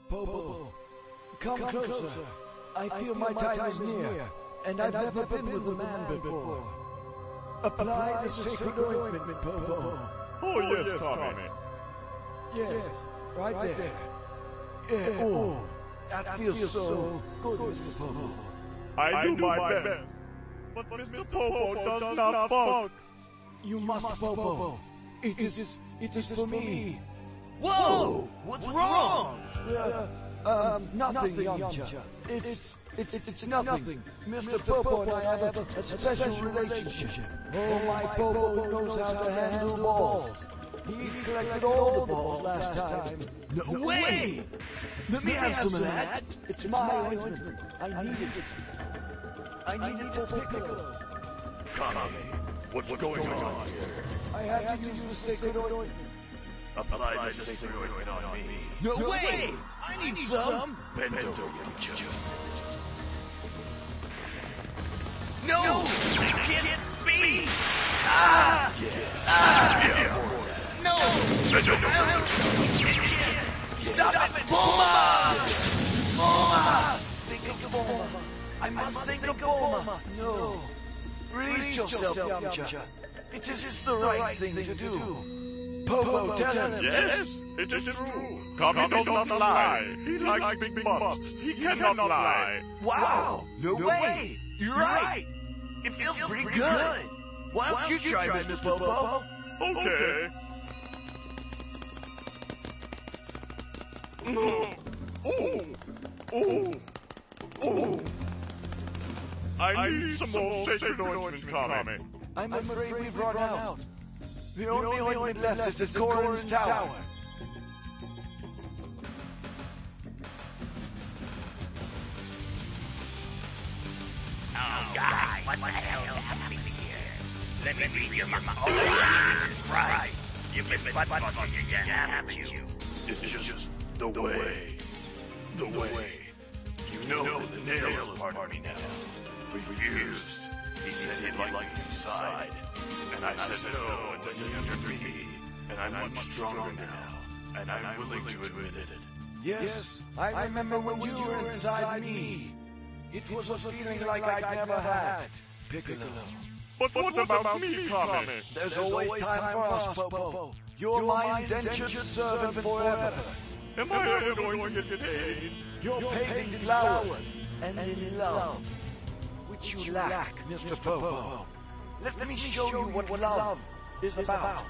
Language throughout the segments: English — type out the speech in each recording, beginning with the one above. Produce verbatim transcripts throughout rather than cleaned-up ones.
Popo, come, come closer. closer. I, I feel my time, time is near, and I've, and I've never been with a man before. Apply the sacred ointment, Popo. Oh, yes, yes Tommy. Yes, yes, right, right there. there. Yeah, oh, that, that feels, feels so good, Mister Popo. I, I do my, my best, best, but Mister Popo does, does not funk. You must, Popo. It is, it is for me. Whoa! What's, What's wrong? Uh, um, nothing, nothing Yamcha. It's, it's, it's, it's, it's nothing. Mister Popo and I have a, a special relationship. Oh, my Popo knows how to handle balls. He collected all the balls last time. No way! Let me have some of that. It's my ointment. I need it. I need it for Piccolo. Kami, what's going on here? I have to use the sacred ointment. Apply the sacred ointment on me. No, no way! way! I need, I need some! some. Bento Yamcha. No! no! It can't be! Ah! Yeah. Ah! Yeah. No! Bento Yamcha. Stop, Stop it! Bulma! Bulma! Think of Bulma. I must think of Bulma. No. Release yourself, Yamcha. It is the right thing to do. Popo, tell him. Yes, it is true. Kami does not lie. He likes big butts. He cannot lie. Wow! No way! You're right! It feels pretty good. Why don't you try, Mister Popo? Okay. Oh, oh, oh. I need some more sacred ointment, Kami. I'm afraid we've run out. The only ointment left is in Korin's tower. Oh, God, what the hell's happening here? Let me read your mind. Oh, Jesus Christ. You've been butt-fucking again, haven't you? It's just the way. The way. You know the nail is part of me now. Refused. He said he'd like me inside. And I said no, and then he entered me. And I'm much stronger now. And I'm willing to admit it. Yes, I remember when you were inside me. It was a feeling like I'd never had, Piccolo. But what about me, Kami? There's always time for us, Popo. You're my indentured servant forever. Am I ever going to get paid? You're painting flowers and in love, which you lack, Mister Popo. Let me show you what love is about.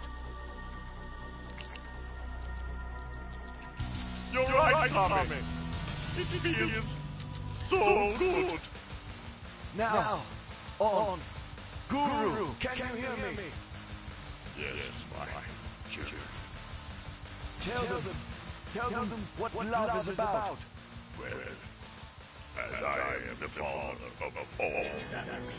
You're right, Kami. It feels so good. Now, on. Guru, can you hear me? Yes, my children. Tell them, tell them what love is about. Well, as I am the father of all matters,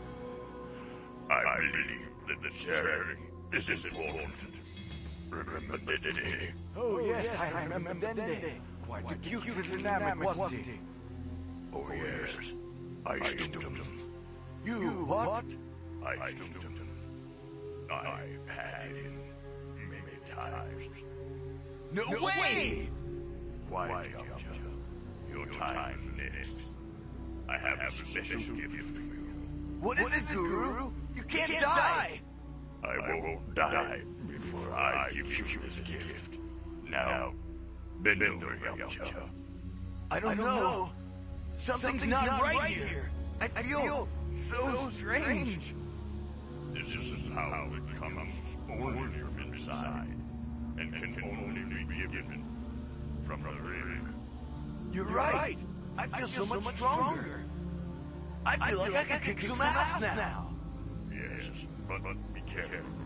I believe that the sharing is important. Remember Dende? Oh yes, I remember Dende. Quite a cute little Namek, wasn't he? Oh yes, I stooped him. You what? I stooped him. I've had him many times. No, no way! Why, Yamcha? Your time's next. I have a special gift for you. What is it, Guru? You can't die! I won't die before I give you this gift. Now, bend over, Yamcha. I don't know. Something's not right here. I feel so strange. This is how it comes only from inside, and can only be given from the ring. You're right. I feel so much stronger. I feel like I can kick some ass now. Yes, but, but be careful.